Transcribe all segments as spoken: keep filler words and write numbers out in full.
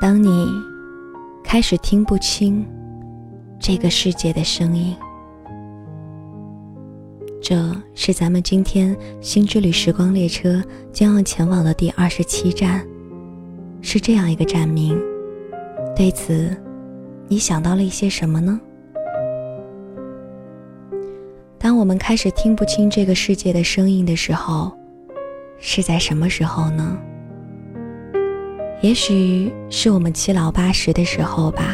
当你开始听不清这个世界的声音，这是咱们今天新之旅时光列车将要前往的第二十七站，是这样一个站名。对此，你想到了一些什么呢？当我们开始听不清这个世界的声音的时候，是在什么时候呢？也许是我们七老八十的时候吧。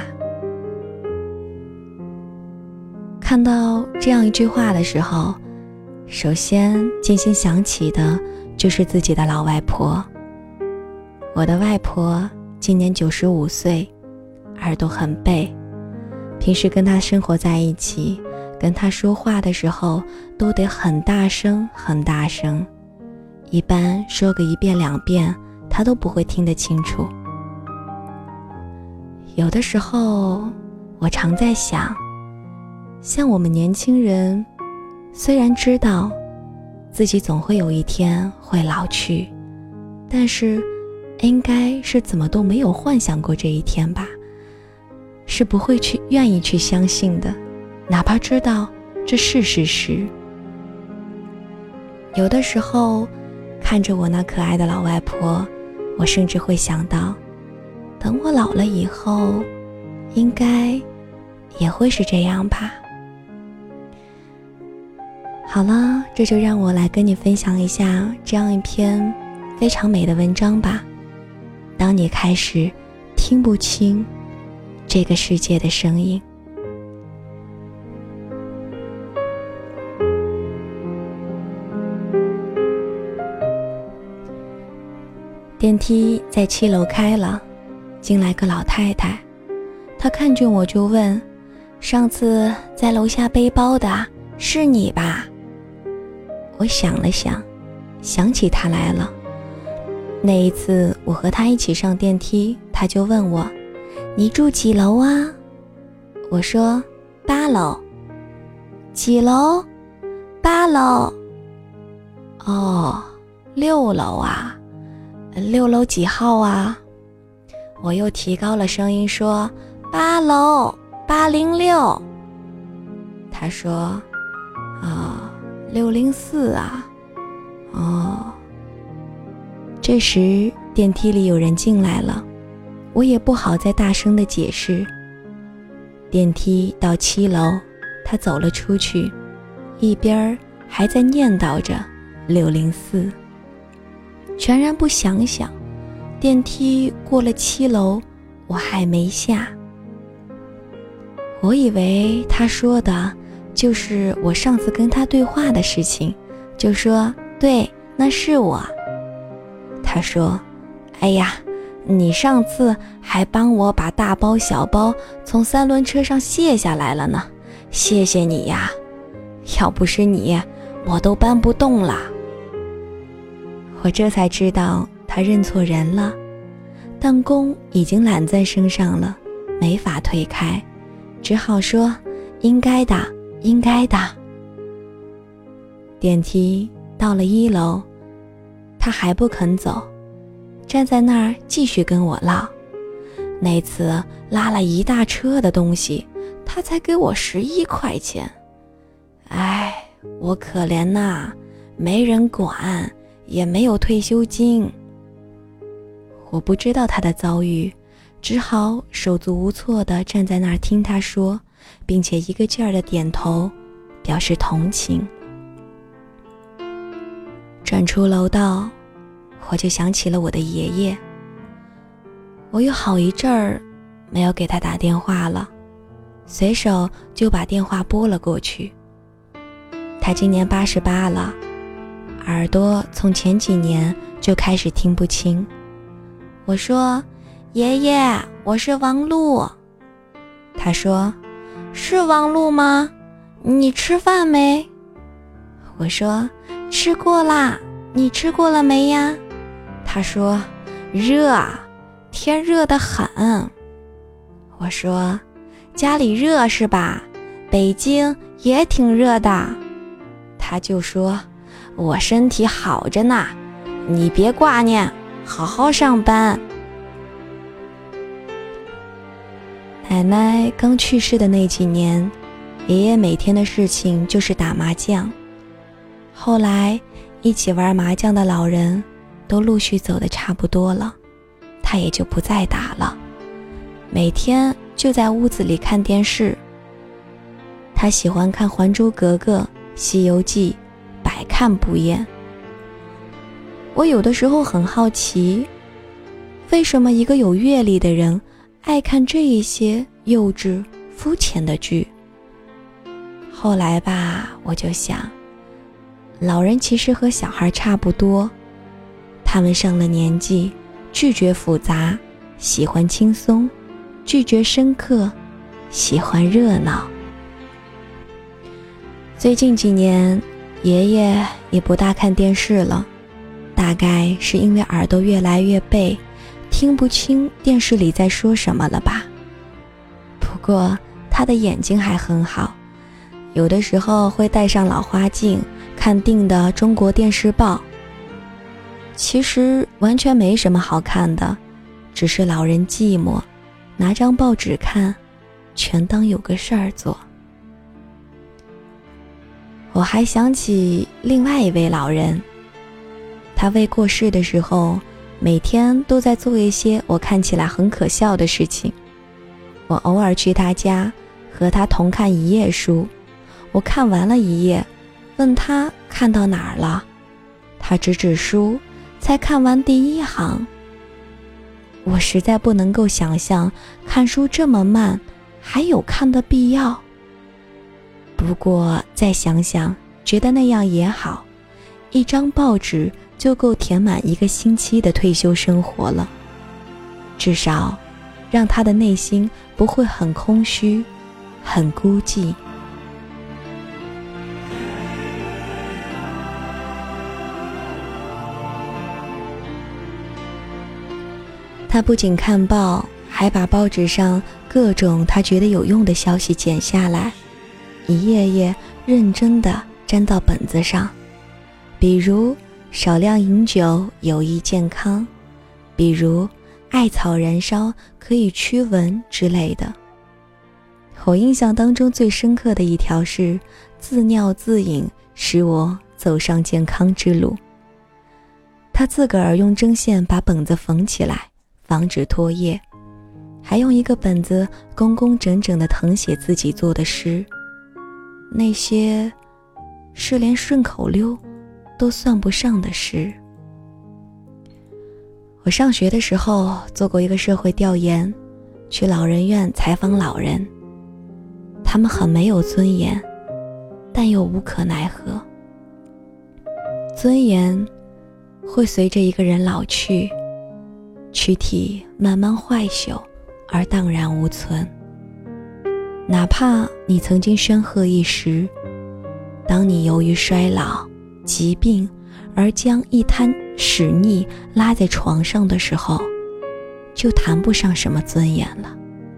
看到这样一句话的时候，首先静心想起的就是自己的老外婆。我的外婆今年九十五岁，耳朵很背，平时跟她生活在一起，跟她说话的时候都得很大声很大声，一般说个一遍两遍她都不会听得清楚。有的时候我常在想，像我们年轻人，虽然知道自己总会有一天会老去，但是应该是怎么都没有幻想过这一天吧，是不会去愿意去相信的，哪怕知道这是事实。有的时候看着我那可爱的老外婆，我甚至会想到，等我老了以后，应该也会是这样吧。好了，这就让我来跟你分享一下这样一篇非常美的文章吧。当你开始听不清这个世界的声音。电梯在七楼开了，进来个老太太，她看见我就问，上次在楼下背包的是你吧？我想了想，想起她来了。那一次我和她一起上电梯，她就问我，你住几楼啊？我说八楼。几楼？八楼。哦，六楼啊。六楼几号啊？我又提高了声音说，八楼八零六。他说，啊，六零四啊。哦。这时电梯里有人进来了，我也不好再大声地解释。电梯到七楼，他走了出去，一边还在念叨着六零四。全然不想想，电梯过了七楼，我还没下。我以为他说的就是我上次跟他对话的事情，就说对，那是我。他说，哎呀，你上次还帮我把大包小包从三轮车上卸下来了呢，谢谢你呀，要不是你，我都搬不动了。我这才知道他认错人了，弹弓已经揽在身上了，没法推开，只好说应该的，应该的。电梯到了一楼，他还不肯走，站在那儿继续跟我唠。那次拉了一大车的东西，他才给我十一块钱。哎，我可怜呐，没人管，也没有退休金。我不知道他的遭遇，只好手足无措地站在那儿听他说，并且一个劲儿地点头，表示同情。转出楼道，我就想起了我的爷爷。我有好一阵儿没有给他打电话了，随手就把电话拨了过去。他今年八十八了，耳朵从前几年就开始听不清。我说，爷爷，我是王璐。他说，是王璐吗？你吃饭没？我说，吃过啦，你吃过了没呀？他说，热，天热得很。我说，家里热是吧？北京也挺热的。他就说，我身体好着呢，你别挂念，好好上班。 奶奶刚去世的那几年，爷爷每天的事情就是打麻将。后来一起玩麻将的老人都陆续走得差不多了，他也就不再打了，每天就在屋子里看电视。他喜欢看《还珠格格》《西游记》，百看不厌。我有的时候很好奇，为什么一个有阅历的人爱看这一些幼稚肤浅的剧？后来吧，我就想，老人其实和小孩差不多，他们上了年纪，拒绝复杂，喜欢轻松，拒绝深刻，喜欢热闹。最近几年，爷爷也不大看电视了，大概是因为耳朵越来越背，听不清电视里在说什么了吧。不过他的眼睛还很好，有的时候会戴上老花镜，看定的中国电视报。其实完全没什么好看的，只是老人寂寞，拿张报纸看，全当有个事儿做。我还想起另外一位老人，他未过世的时候，每天都在做一些我看起来很可笑的事情。我偶尔去他家，和他同看一页书，我看完了一页，问他看到哪儿了，他指指书，才看完第一行。我实在不能够想象看书这么慢，还有看的必要。不过再想想，觉得那样也好，一张报纸就够填满一个星期的退休生活了，至少让他的内心不会很空虚，很孤寂。他不仅看报，还把报纸上各种他觉得有用的消息剪下来，一页页认真地粘到本子上，比如少量饮酒有益健康，比如艾草燃烧可以驱蚊之类的。我印象当中最深刻的一条是自尿自饮使我走上健康之路。他自个儿用针线把本子缝起来，防止脱页，还用一个本子工工整整地誊写自己做的诗，那些是连顺口溜都算不上的诗。我上学的时候做过一个社会调研，去老人院采访老人，他们很没有尊严，但又无可奈何。尊严会随着一个人老去，躯体慢慢坏朽而荡然无存。哪怕你曾经煊赫一时，当你由于衰老、疾病而将一滩屎溺拉在床上的时候，就谈不上什么尊严了。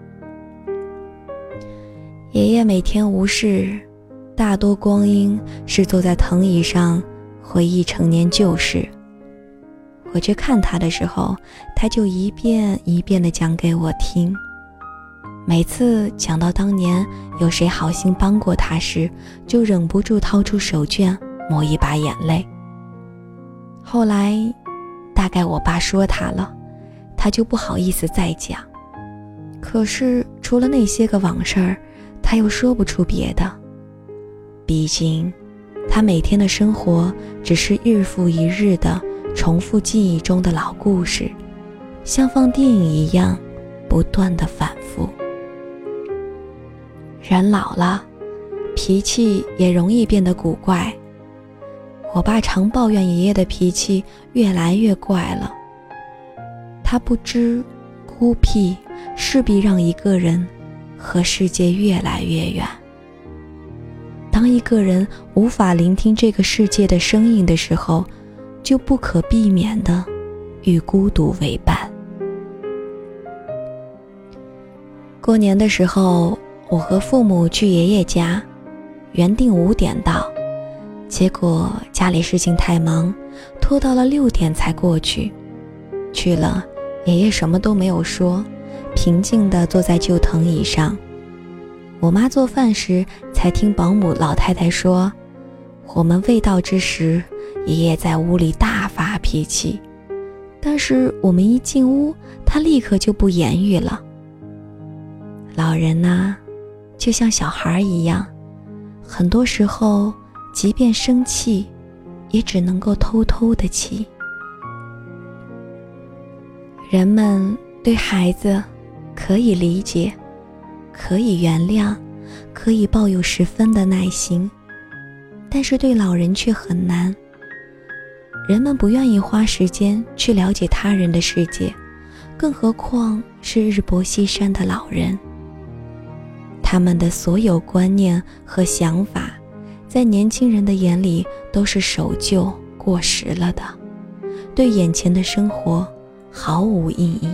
爷爷每天无事，大多光阴是坐在藤椅上回忆陈年旧事。我去看他的时候，他就一遍一遍地讲给我听。每次讲到当年有谁好心帮过他时，就忍不住掏出手绢抹一把眼泪。后来大概我爸说他了，他就不好意思再讲。可是除了那些个往事儿，他又说不出别的。毕竟他每天的生活只是日复一日的重复记忆中的老故事，像放电影一样不断的反复。人老了，脾气也容易变得古怪。我爸常抱怨爷爷的脾气越来越怪了。他不知孤僻势必让一个人和世界越来越远。当一个人无法聆听这个世界的声音的时候，就不可避免地与孤独为伴。过年的时候，我和父母去爷爷家，原定五点到，结果家里事情太忙，拖到了六点才过去。去了，爷爷什么都没有说， 平静地坐在旧藤椅上。我妈做饭时才听保姆老太太说，我们未到之时，爷爷在屋里大发脾气，但是我们一进屋，他立刻就不言语了。老人呢，就像小孩一样，很多时候即便生气，也只能够偷偷的气。人们对孩子可以理解，可以原谅，可以抱有十分的耐心，但是对老人却很难。人们不愿意花时间去了解他人的世界，更何况是日薄西山的老人。他们的所有观念和想法，在年轻人的眼里都是守旧过时了的，对眼前的生活毫无意义。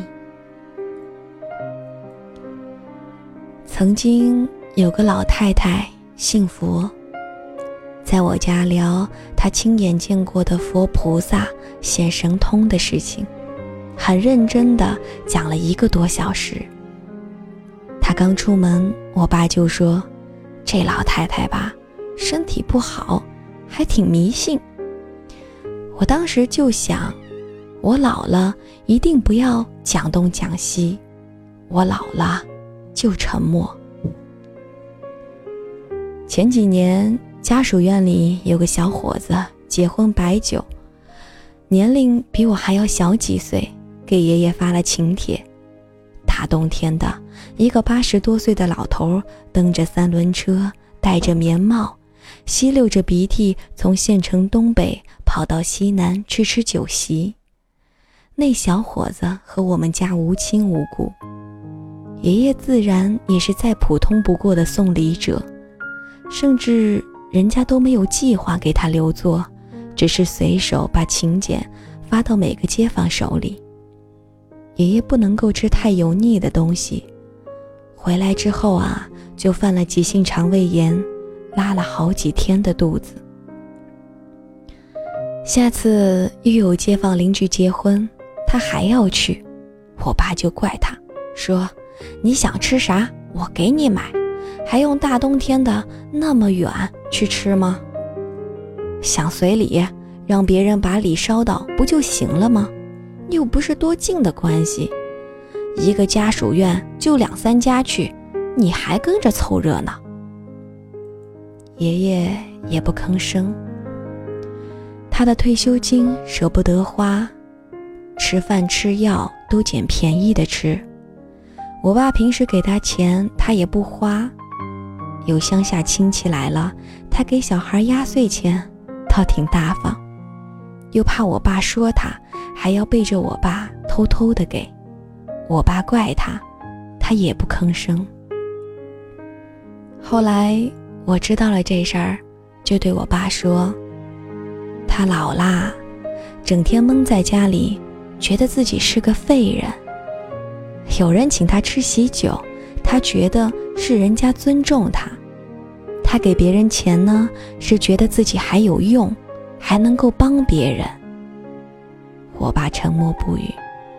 曾经有个老太太信佛，在我家聊她亲眼见过的佛菩萨显神通的事情，很认真地讲了一个多小时。她刚出门，我爸就说，这老太太吧，身体不好，还挺迷信。我当时就想，我老了一定不要讲东讲西，我老了就沉默。前几年家属院里有个小伙子结婚摆酒，年龄比我还要小几岁，给爷爷发了请帖。大冬天的，一个八十多岁的老头蹬着三轮车，戴着棉帽，吸溜着鼻涕，从县城东北跑到西南去吃酒席。那小伙子和我们家无亲无故，爷爷自然也是再普通不过的送礼者，甚至人家都没有计划给他留座，只是随手把请柬发到每个街坊手里。爷爷不能够吃太油腻的东西，回来之后啊，就犯了急性肠胃炎，拉了好几天的肚子。下次又有街坊邻居结婚，他还要去，我爸就怪他，说你想吃啥我给你买，还用大冬天的那么远去吃吗？想随礼，让别人把礼捎到不就行了吗？又不是多近的关系，一个家属院就两三家去，你还跟着凑热闹。爷爷也不吭声，他的退休金舍不得花，吃饭吃药都捡便宜的吃。我爸平时给他钱他也不花，有乡下亲戚来了，他给小孩压岁钱倒挺大方，又怕我爸说他，还要背着我爸偷偷的给。我爸怪他，他也不吭声。后来我知道了这事儿，就对我爸说，他老啦，整天闷在家里，觉得自己是个废人。有人请他吃喜酒，他觉得是人家尊重他。他给别人钱呢，是觉得自己还有用，还能够帮别人。我爸沉默不语。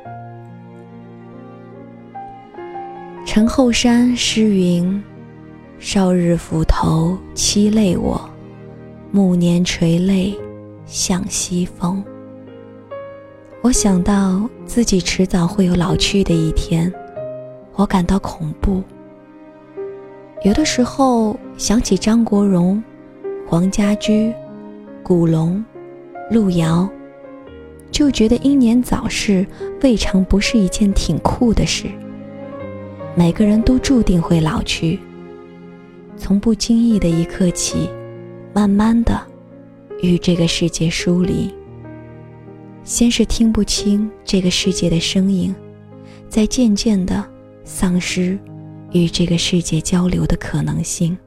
陈后山诗云，少日斧头凄泪我，暮年垂泪向西风。我想到自己迟早会有老去的一天，我感到恐怖。有的时候想起张国荣、黄家驹、古龙、路遥，就觉得英年早逝未尝不是一件挺酷的事。每个人都注定会老去，从不经意的一刻起，慢慢的与这个世界疏离。先是听不清这个世界的声音，再渐渐的丧失与这个世界交流的可能性。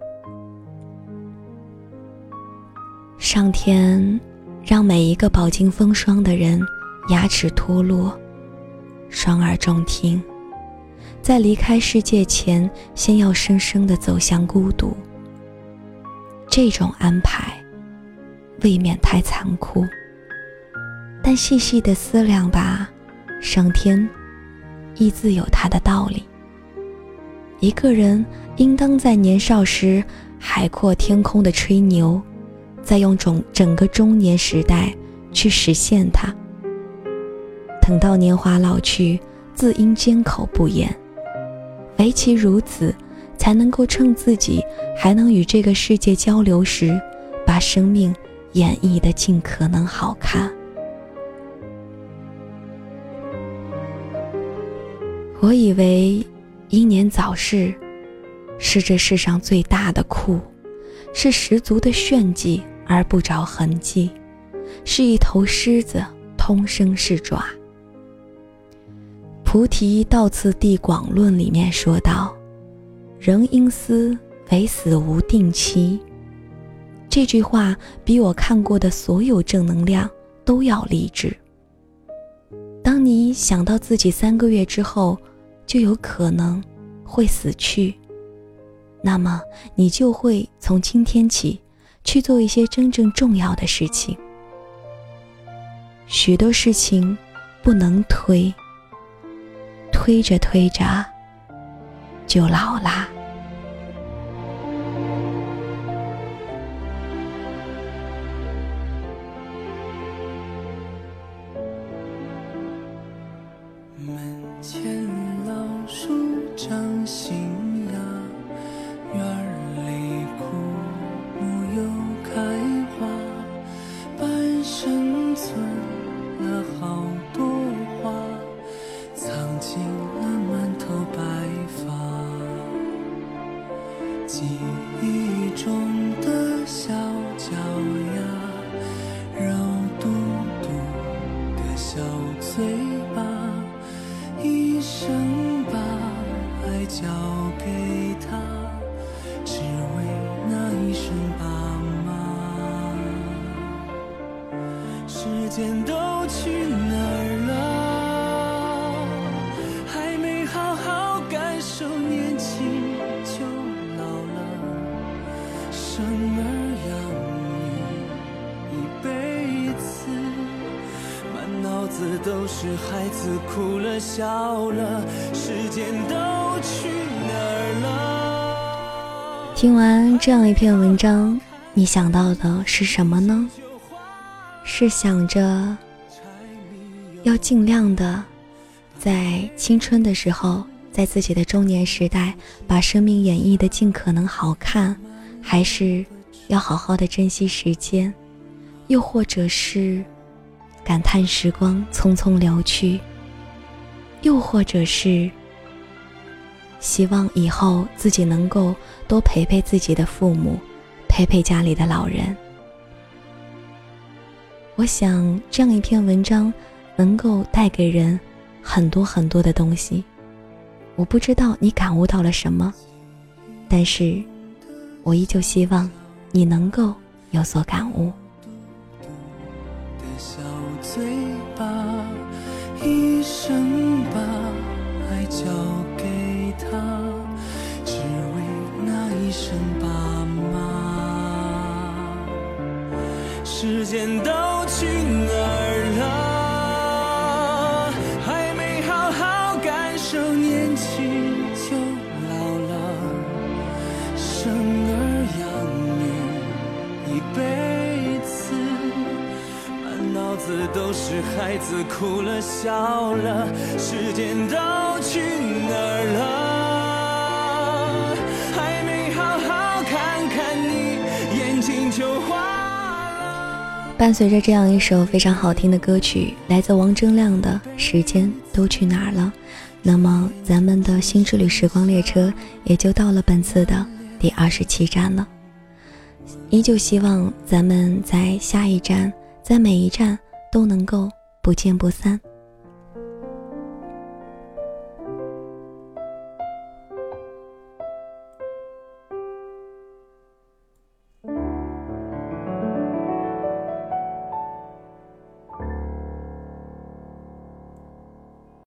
上天让每一个饱经风霜的人牙齿脱落，双耳中听，在离开世界前，先要深深地走向孤独。这种安排未免太残酷，但细细的思量吧，上天亦自有它的道理。 一个人应当在年少时海阔天空的吹牛，再用整整个中年时代去实现它。等到年华老去，自应缄口不言，唯其如此，才能够趁自己还能与这个世界交流时，把生命演绎得尽可能好看。我以为英年早逝是这世上最大的酷，是十足的炫技而不着痕迹，是一头狮子通身是爪。菩提道次第广论里面说道，人因思唯死无定期。这句话比我看过的所有正能量都要励志。当你想到自己三个月之后就有可能会死去，那么你就会从今天起去做一些真正重要的事情。许多事情不能推，推着推着就老啦。 门前老树长新芽，院里枯木又开花，半生存了好多花，藏进了满头白发。记忆中的小脚丫，肉嘟嘟的小嘴巴，一生把爱交给他，只为那一声爸妈。时间都去哪儿了？还没好好感受年轻就老了。生儿养女一辈子，满脑子都是孩子哭了笑了，时间都去哪儿了？ 听完这样一篇文章，你想到的是什么呢？是想着要尽量的在青春的时候，在自己的中年时代把生命演绎的尽可能好看，还是要好好的珍惜时间，又或者是感叹时光匆匆流去，又或者是希望以后自己能够多陪陪自己的父母，陪陪家里的老人。我想这样一篇文章能够带给人很多很多的东西，我不知道你感悟到了什么，但是我依旧希望你能够有所感悟。 小嘴巴，一生把爱交给他，只为那一声爸妈。时间都去哪儿了？还没好好感受年轻就老了。生儿养女一辈子，脑子都是孩子哭了笑了，时间都去哪儿了？还没好好看看你，眼睛就花了。 伴随着这样一首非常好听的歌曲，来自王铮亮的《时间都去哪儿了》，那么咱们的新之旅时光列车也就到了本次的第二十七站了。依旧希望咱们在下一站，在每一站都能够不见不散。